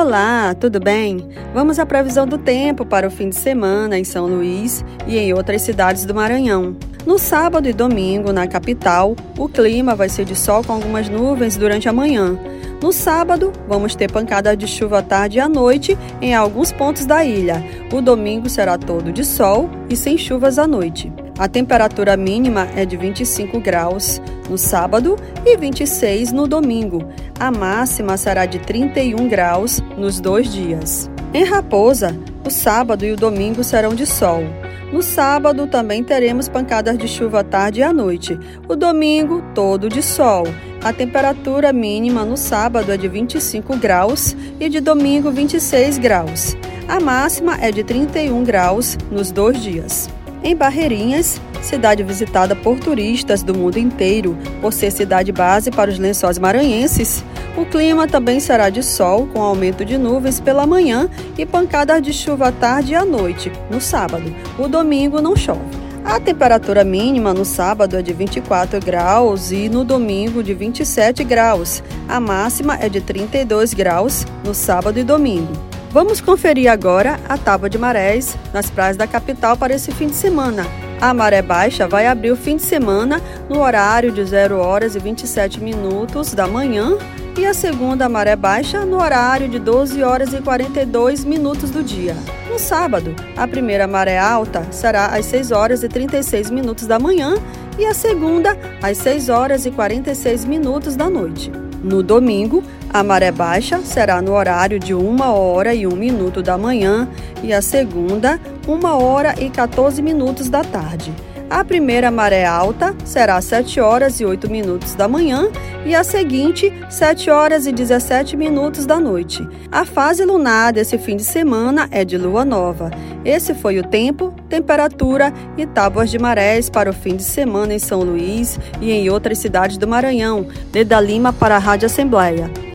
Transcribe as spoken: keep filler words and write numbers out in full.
Olá, tudo bem? Vamos à previsão do tempo para o fim de semana em São Luís e em outras cidades do Maranhão. No sábado e domingo, na capital, o clima vai ser de sol com algumas nuvens durante a manhã. No sábado, vamos ter pancadas de chuva à tarde e à noite em alguns pontos da ilha. O domingo será todo de sol e sem chuvas à noite. A temperatura mínima é de vinte e cinco graus no sábado e vinte e seis no domingo. A máxima será de trinta e um graus nos dois dias. Em Raposa, o sábado e o domingo serão de sol. No sábado também teremos pancadas de chuva à tarde e à noite. O domingo, todo de sol. A temperatura mínima no sábado é de vinte e cinco graus e de domingo vinte e seis graus. A máxima é de trinta e um graus nos dois dias. Em Barreirinhas, cidade visitada por turistas do mundo inteiro, por ser cidade base para os lençóis maranhenses, o clima também será de sol, com aumento de nuvens pela manhã e pancadas de chuva à tarde e à noite, no sábado. O domingo não chove. A temperatura mínima no sábado é de vinte e quatro graus e no domingo de vinte e sete graus. A máxima é de trinta e dois graus no sábado e domingo. Vamos conferir agora a tábua de marés nas praias da capital para esse fim de semana. A maré baixa vai abrir o fim de semana no horário de zero horas e vinte e sete minutos da manhã e a segunda maré baixa no horário de doze horas e quarenta e dois minutos do dia. No sábado, a primeira maré alta será às seis horas e trinta e seis minutos da manhã e a segunda às seis horas e quarenta e seis minutos da noite. No domingo, a maré baixa será no horário de uma hora e um minuto da manhã e a segunda, uma hora e quatorze minutos da tarde. A primeira maré alta será às sete horas e oito minutos da manhã e a seguinte, sete horas e dezessete minutos da noite. A fase lunar desse fim de semana é de lua nova. Esse foi o tempo, temperatura e tábuas de marés para o fim de semana em São Luís e em outras cidades do Maranhão. Leda Lima para a Rádio Assembleia.